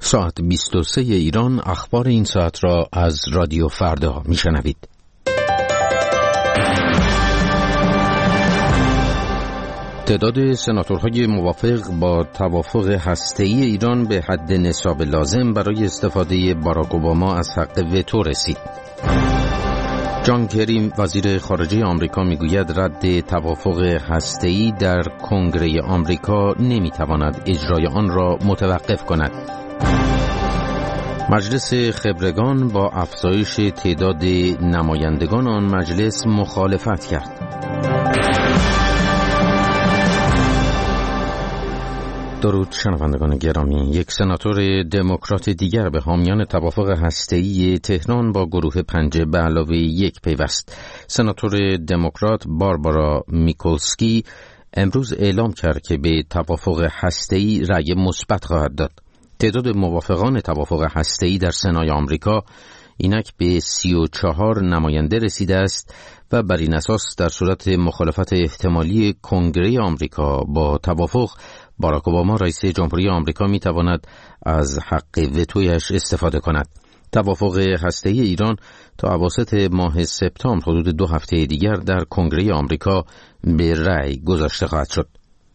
ساعت 23 ایران اخبار این ساعت را از رادیو فردا میشنوید. تعداد سناتورهای موافق با توافق هسته‌ای ایران به حد نصاب لازم برای استفاده باراک اوباما از حق وتو رسید. جان کری وزیر خارجه آمریکا میگوید رد توافق هسته‌ای در کنگره آمریکا نمیتواند اجرای آن را متوقف کند. مجلس خبرگان با افزایش تعداد نمایندگان آن مجلس مخالفت کرد. درود شنوندگان گرامی. یک سناتور دموکرات دیگر به حامیان توافق هسته‌ای تهران با گروه 5 به علاوه 1 پیوست. سناتور دموکرات باربارا میکولسکی امروز اعلام کرد که به توافق هسته‌ای رأی مثبت خواهد داد. تعداد موافقان توافق هسته‌ای در سنای آمریکا اینک به 34 نماینده رسیده است و بر این اساس در صورت مخالفت احتمالی کنگره آمریکا با توافق باراک اوباما رئیس جمهوری آمریکا می تواند از حق وتویش استفاده کند. توافق هسته‌ای ایران تا اواسط ماه سپتامبر حدود 2 هفته دیگر در کنگره آمریکا به رأی گذاشته خواهد شد.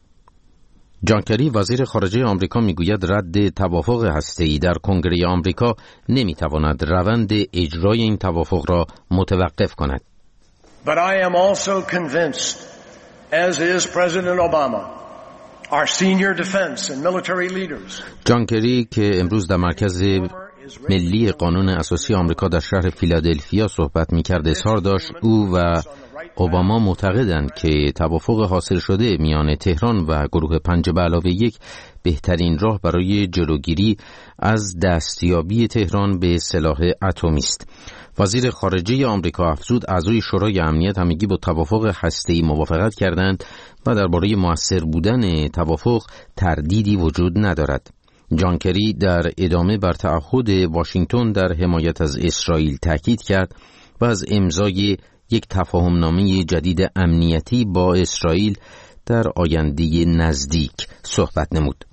جان کری وزیر خارجه آمریکا میگوید رد توافق هسته‌ای در کنگره آمریکا نمیتواند روند اجرای این توافق را متوقف کند. But I am also convinced, as is President Obama, our senior defense and military leaders. جان کری که امروز در مرکز ملی قانون اساسی آمریکا در شهر فیلادلفیا صحبت می‌کرد اظهار داشت او و اوباما معتقدند که توافق حاصل شده میان تهران و گروه 5 به علاوه 1 بهترین راه برای جلوگیری از دستیابی تهران به سلاح اتمی است. وزیر خارجه آمریکا افزود اعضای شورای امنیت همگی با توافق هسته‌ای موافقت کردند و درباره مؤثر بودن توافق تردیدی وجود ندارد. جان کری در ادامه بر تعهد واشنگتن در حمایت از اسرائیل تاکید کرد و از امضای یک تفاهمنامه جدید امنیتی با اسرائیل در آینده نزدیک صحبت نمود.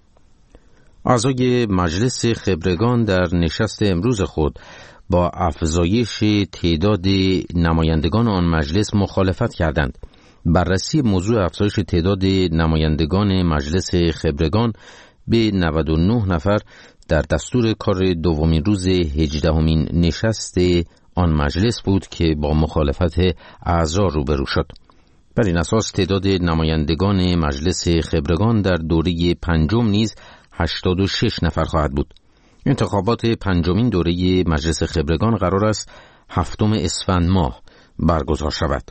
اعضای مجلس خبرگان در نشست امروز خود با افزایش تعداد نمایندگان آن مجلس مخالفت کردند. بررسی موضوع افزایش تعداد نمایندگان مجلس خبرگان به 99 نفر در دستور کار دومین روز 18مین نشست آن مجلس بود که با مخالفت اعضا روبرو شد. بر این اساس تعداد نمایندگان مجلس خبرگان در دوره 5 نیز 86 نفر خواهد بود. انتخابات 5مین دوره مجلس خبرگان قرار است 7 اسفند ماه برگزار شود.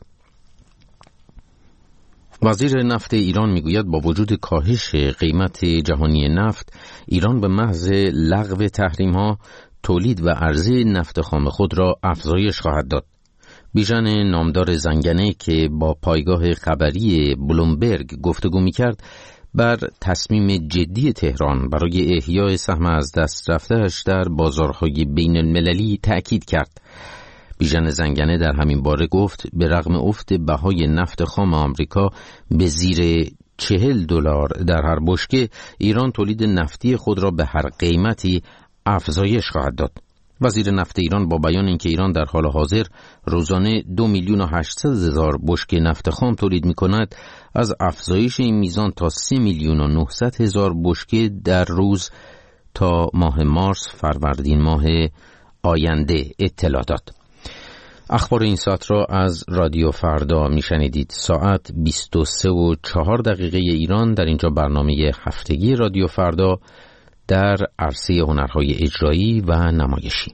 وزیر نفت ایران میگوید با وجود کاهش قیمت جهانی نفت، ایران به محض لغو تحریم‌ها تولید و عرضه نفت خام خود را افزایش خواهد داد. بیژن نامدار زنگنه که با پایگاه خبری بلومبرگ گفتگو می‌کرد، بر تصمیم جدی تهران برای احیای سهم از دست رفته‌اش در بازارهای بین المللی تأکید کرد. بیژن زنگنه در همین باره گفت به رغم افت بهای نفت خام آمریکا به زیر $40 در هر بشکه، ایران تولید نفتی خود را به هر قیمتی افزایش خواهد داد. وزیر نفت ایران با بیان اینکه ایران در حال حاضر روزانه 2,800,000 بشکه نفت خام تولید می‌کند، از افزایش این میزان تا 3,900,000 بشکه در روز تا ماه مارس فروردین ماه آینده اطلاع داد. اخبار این ساعت را از رادیو فردا میشنیدید. ساعت 23:04 ایران. در اینجا برنامه هفتگی رادیو فردا در عرصه هنرهای اجرایی و نمایشی.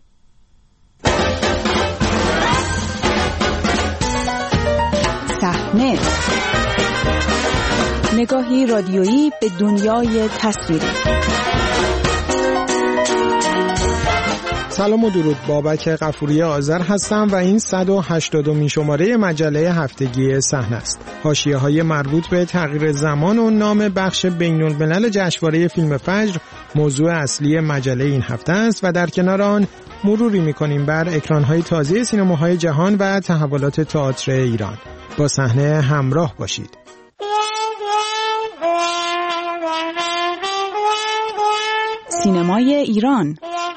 صحنه، نگاهی رادیویی به دنیای تصویری. سلام و درود، بابک غفوری آذر هستم و این 180مین شماره مجله هفتگی صحنه است. حاشیه‌های مربوط به تغییر زمان و نام بخش بین‌الملل جشنواره فیلم فجر موضوع اصلی مجله این هفته است و در کنار آن مروری می‌کنیم بر اکران‌های تازه سینماهای جهان و تحولات تئاتر ایران. با صحنه همراه باشید. سینمای ایران.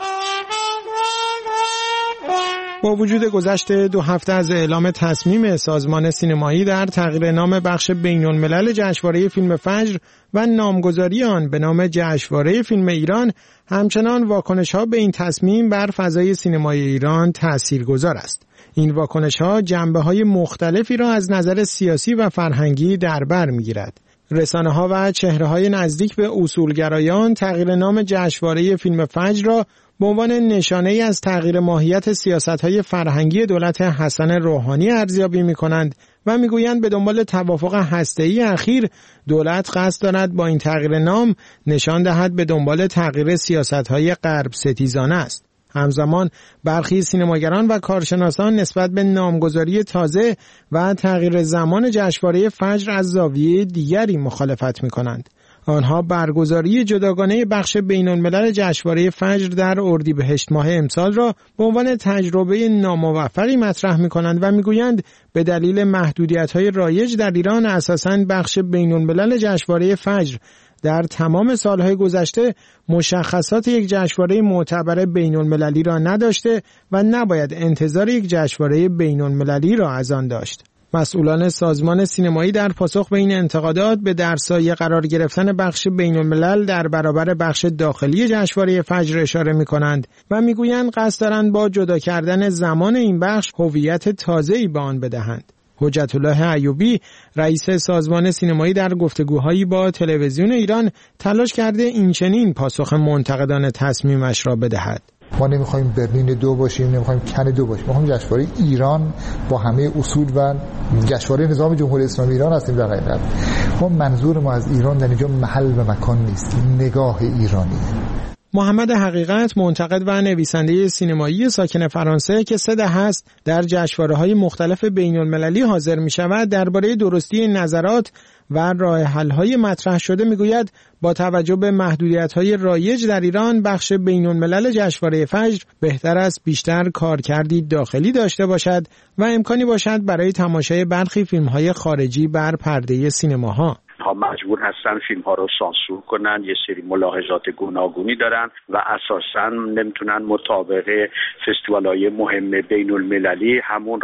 با وجود گذشت 2 هفته از اعلام تصمیم سازمان سینمایی در تغییر نام بخش بین‌الملل جشنواره فیلم فجر و نامگذاری آن به نام جشنواره فیلم ایران، همچنان واکنش‌ها به این تصمیم بر فضای سینمای ایران تأثیرگذار است. این واکنش‌ها جنبه‌های مختلفی را از نظر سیاسی و فرهنگی در بر می‌گیرد. رسانه‌ها و چهره‌های نزدیک به اصولگرایان تغییر نام جشنواره فیلم فجر را به عنوان نشانه‌ای از تغییر ماهیت سیاست‌های فرهنگی دولت حسن روحانی ارزیابی می‌کنند و می‌گویند به دنبال توافق هسته‌ای اخیر دولت قصد دارد با این تغییر نام نشان دهد به دنبال تغییر سیاست‌های غرب ستیزانه است. همزمان برخی سینماگران و کارشناسان نسبت به نامگذاری تازه و تغییر زمان جشنواره فجر از زاویه دیگری مخالفت می‌کنند. آنها برگزاری جداگانه بخش بین‌الملل جشنواره فجر در اردیبهشت ماه امسال را به عنوان تجربه ناموفقی مطرح می‌کنند و می‌گویند به دلیل محدودیت‌های رایج در ایران اساساً بخش بین‌الملل جشنواره فجر در تمام سالهای گذشته مشخصات یک جشنواره معتبر بین‌المللی را نداشته و نباید انتظار یک جشنواره بین‌المللی را از آن داشت. مسئولان سازمان سینمایی در پاسخ به این انتقادات به در سایه قرار گرفتن بخش بین‌الملل در برابر بخش داخلی جشنواره فجر اشاره می‌کنند و می‌گویند قصد دارند با جدا کردن زمان این بخش هویت تازه‌ای به آن بدهند. حجت الله ایوبی رئیس سازمان سینمایی در گفتگوهایی با تلویزیون ایران تلاش کرده اینچنین پاسخ منتقدان تصمیمش را بدهد. ما نمیخوایم برلین 2 باشیم، نمیخوایم کن 2 باشیم، ما میخوایم جشنواره ایران با همه اصول و جشنواره نظام جمهوری اسلامی ایران هستیم. در حقیقت ما منظور ما از ایران در اینجا محل و مکان نیست، نگاه ایرانیه. محمد حقیقت منتقد و نویسنده سینمایی ساکن فرانسه که 3 دهه است در جشنواره‌های مختلف بین‌المللی حاضر می‌شود درباره درستی نظرات و راه حل‌های مطرح شده می‌گوید با توجه به محدودیت‌های رایج در ایران بخش بین‌الملل جشنواره فجر بهتر است بیشتر کارکردی داخلی داشته باشد و امکانی باشد برای تماشای برخی فیلم‌های خارجی بر پرده سینماها. مجبور هستن فیلم ها رو سانسور کنن، یه سری ملاحظات گوناگونی دارن و اساساً نمیتونن مطابق فستیوال‌های مهم بین‌المللی همون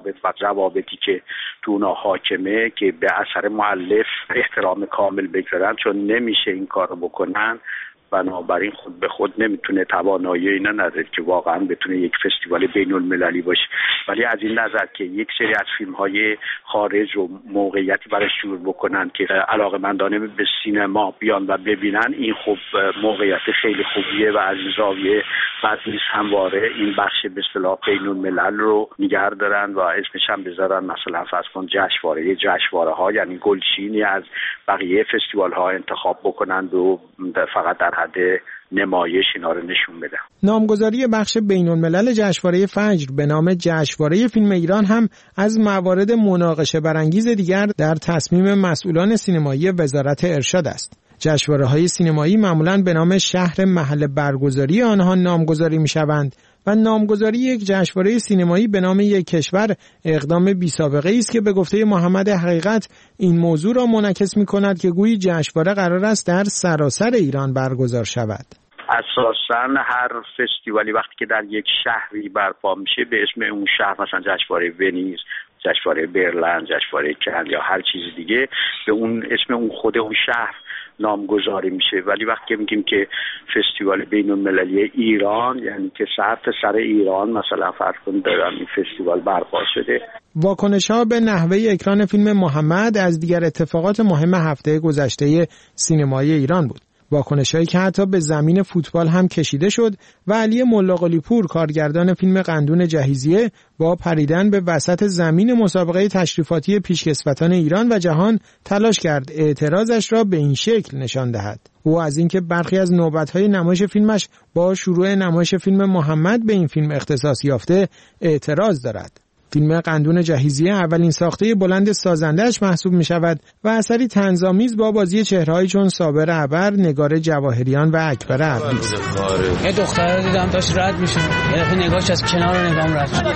روابطی که تو اونها حاکمه که به اثر مؤلف احترام کامل بگذارن، چون نمیشه این کار رو بکنن. بنابراین خود به خود نمیتونه توانایی اینا نداره که واقعا بتونه یک فستیوال بین‌المللی باشه. ولی از این نظر که یک سری از فیلم‌های خارج رو موقعیتی براش جور بکنن که علاقه‌مندانه به سینما بیان و ببینن، این خب موقعیت خیلی خوبیه و از این زاویه بعد نیست همواره این بخش به اصطلاح بین‌الملل رو نگه دارن و اسمش هم بذارن مثلا فرض کن جشنواره‌ها، یعنی گلچینی از بقیه فستیوال‌ها انتخاب بکنند و فقط در حد نمایش اینا رو نشون بدن. نامگذاری بخش بین‌الملل جشنواره فجر به نام جشنواره فیلم ایران هم از موارد مناقشه برانگیز دیگر در تصمیم مسئولان سینمایی وزارت ارشاد است. جشنواره‌های سینمایی معمولاً به نام شهر محل برگزاری آنها نامگذاری می‌شوند و نامگذاری یک جشنواره سینمایی به نام یک کشور اقدام بی‌سابقه‌ای است که به گفته محمد حقیقت این موضوع را منعکس می‌کند که گویی جشنواره قرار است در سراسر ایران برگزار شود. اساساً هر فستیوالی وقتی که در یک شهری برپا میشه به اسم اون شهر، مثلا جشنواره ونیز، جشنواره برلین، جشنواره کن یا هر چیز دیگه، به اون اسم اون خود اون شهر نامگذاری میشه. ولی وقتی که میگیم که فستیوال بین‌المللی ایران، یعنی که سر ایران مثلا فرض کنید دارن این فستیوال برپا شده. واکنش‌ها به نحوه اکران فیلم محمد از دیگر اتفاقات مهم هفته گذشته سینمای ایران بود. واکنش‌هایی که حتی به زمین فوتبال هم کشیده شد و علی ملاقلی‌پور کارگردان فیلم قندون جهیزیه با پریدن به وسط زمین مسابقه تشریفاتی پیشکسوتان ایران و جهان تلاش کرد اعتراضش را به این شکل نشان دهد. او از اینکه برخی از نوبت‌های نمایش فیلمش با شروع نمایش فیلم محمد به این فیلم اختصاص یافته اعتراض دارد. فیلم قندون جهیزیه اولین ساخته بلند سازنده‌اش محسوب می شود و اثری طنزآمیز با بازی چهره‌هایی چون صابر عبر، نگار جواهریان و اکبر عبدی است. یه دختر رو دیدم داشت رد میشه، یه دفعه نگاهش از کنار نگام رد شد.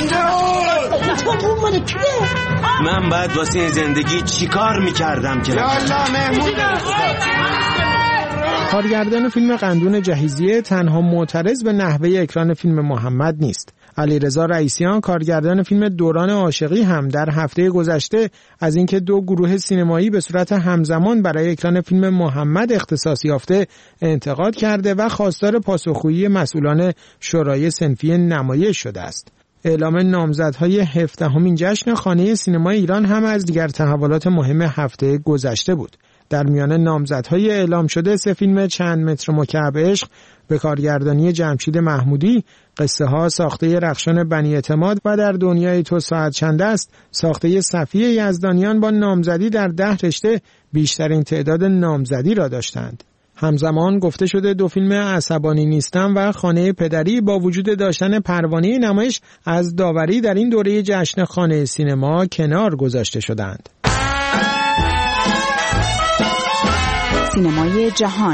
من بعد واسه زندگی چیکار می‌کردم که یا الله مهمون کارگردان فیلم قندون جهیزیه تنها معترض به نحوه اکران فیلم محمد نیست. علیرضا رئیسیان کارگردان فیلم دوران عاشقی هم در هفته گذشته از اینکه دو گروه سینمایی به صورت همزمان برای اکران فیلم محمد اختصاص یافته انتقاد کرده و خواستار پاسخگویی مسئولان شورای صنفی نمایش شده است. اعلام نامزدهای 17مین جشن خانه سینمای ایران هم از دیگر تحولات مهم هفته گذشته بود. در میان نامزدهای اعلام شده 3 فیلم چند متر مکعب عشق به کارگردانی جمشید محمودی، قصه ها ساخته رخشان بنی اعتماد و در دنیای تو ساعت چند است ساخته صفیه یزدانیان با نامزدی در 10 رشته بیشترین تعداد نامزدی را داشتند. همزمان گفته شده 2 فیلم عصبانی نیستم و خانه پدری با وجود داشتن پروانه نمایش از داوری در این دوره جشن خانه سینما کنار گذاشته شدند. سینمای جهان.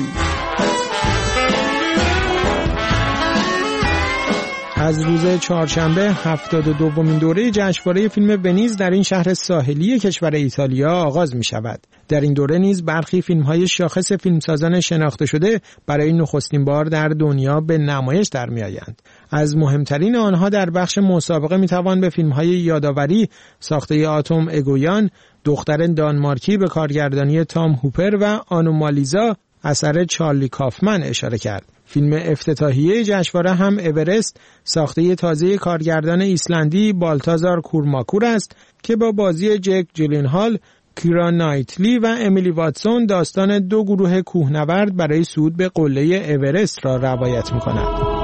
از روز چهارشنبه 72مین دوره جشنواره فیلم ونیز در این شهر ساحلی کشور ایتالیا آغاز می شود. در این دوره نیز برخی فیلم‌های شاخص فیلمسازان شناخته شده برای نخستین بار در دنیا به نمایش در می‌آیند. از مهمترین آنها در بخش مسابقه می‌توان به فیلم‌های یادآوری ساخته آتوم اگویان، دختر دانمارکی به کارگردانی تام هوپر و آنومالیزا اثر چارلی کافمن اشاره کرد. فیلم افتتاحیه جشنواره هم اورست ساخته تازه کارگردان ایسلندی بالتازار کورماکور است که با بازی جک جیلنهال، کیرا نایتلی و امیلی واتسون داستان 2 گروه کوهنورد برای صعود به قله اورست را روایت می‌کند.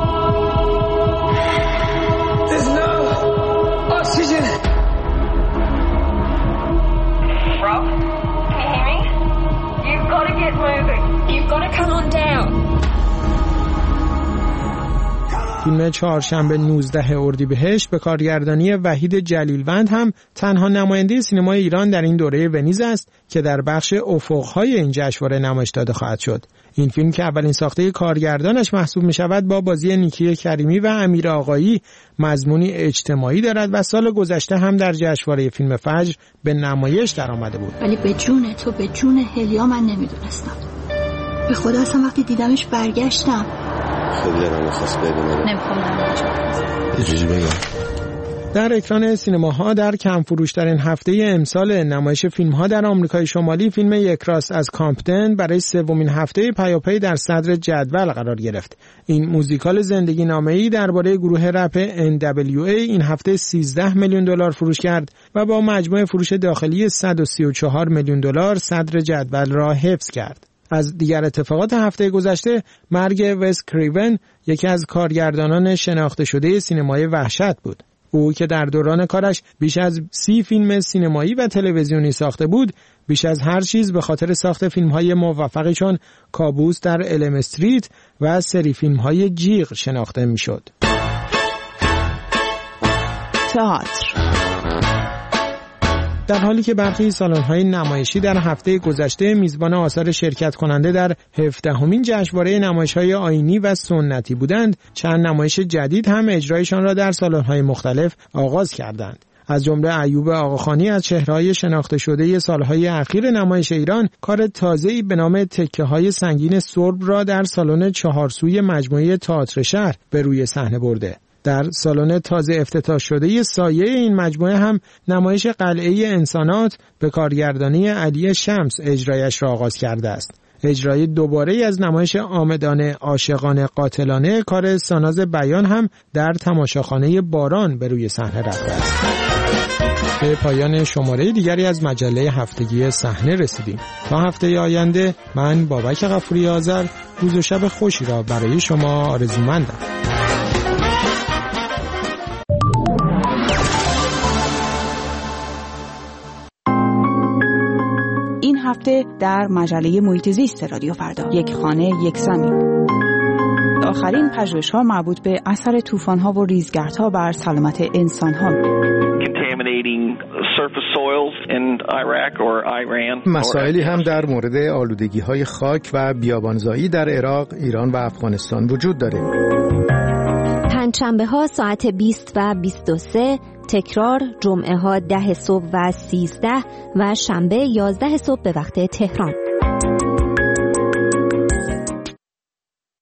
فیلم چهارشنبه 19 اردیبهشت به کارگردانی وحید جلیلوند هم تنها نماینده سینمای ایران در این دوره ونیز است که در بخش افق‌های این جشنواره نمایش داده خواهد شد. این فیلم که اولین ساخته کارگردانش محسوب می شود با بازی نیکی کریمی و امیر آقایی مضمونی اجتماعی دارد و سال گذشته هم در جشنواره فیلم فجر به نمایش در آمده بود. ولی به جون تو، به جون هلیا من نمیدونستم. به خدا اصلا وقتی دیدمش برگشتم. خیلی دلم می‌خواست بدونم. نمی‌خوام چیزی بگم. در اکران سینماها در کم فروش‌ترین هفته امسال نمایش فیلم‌ها در آمریکای شمالی فیلم یک راست از کامپتن برای 3مین هفته پیاپی در صدر جدول قرار گرفت. این موزیکال زندگی نامه‌ای درباره گروه رپ NWA این هفته $13 میلیون فروش کرد و با مجموع فروش داخلی $134 میلیون صدر جدول را حفظ کرد. از دیگر اتفاقات هفته گذشته مرگ وس کریون یکی از کارگردانان شناخته شده سینمای وحشت بود. او که در دوران کارش بیش از 30 فیلم سینمایی و تلویزیونی ساخته بود، بیش از هر چیز به خاطر ساخت فیلم‌های موفقی چون کابوس در الم استریت و سری فیلم‌های جیغ شناخته می‌شد. تئاتر. در حالی که برخی سالن‌های نمایشی در هفته گذشته میزبان آثار شرکت کننده در 17مین جشنواره نمایش‌های آیینی و سنتی بودند، چند نمایش جدید هم اجرایشان را در سالن‌های مختلف آغاز کردند. از جمله ایوب آقاخانی از چهره‌های شناخته شده سالهای اخیر نمایش ایران کار تازه‌ای به نام تکه‌های سنگین سرب را در سالن 4 سوی مجموعه تئاتر شهر به روی صحنه برده. در سالن تازه افتتاح شده سایه این مجموعه هم نمایش قلعه انسانات به کارگردانی علی شمس اجرایش را آغاز کرده است. اجرای دوباره از نمایش آمدانه عاشقانه قاتلانه کار ساناز بیان هم در تماشاخانه باران به روی صحنه رفته است. به پایان شماره دیگری از مجله هفتگی صحنه رسیدیم. تا هفته آینده من بابک غفوری آذر روز و شب خوشی را برای شما آرزومندم. این هفته در مجله محیط زیست رادیو فردا، یک خانه یک زمین. آخرین پژوهش‌ها مربوط به اثر طوفان‌ها و ریزگردها بر سلامت انسان‌ها. مسائلی هم در مورد آلودگی‌های خاک و بیابانزایی در عراق، ایران و افغانستان وجود داره. پنجشنبه‌ها ساعت 20 و 23، تکرار جمعه‌ها 10 صبح و 13 و شنبه 11 صبح به وقت تهران.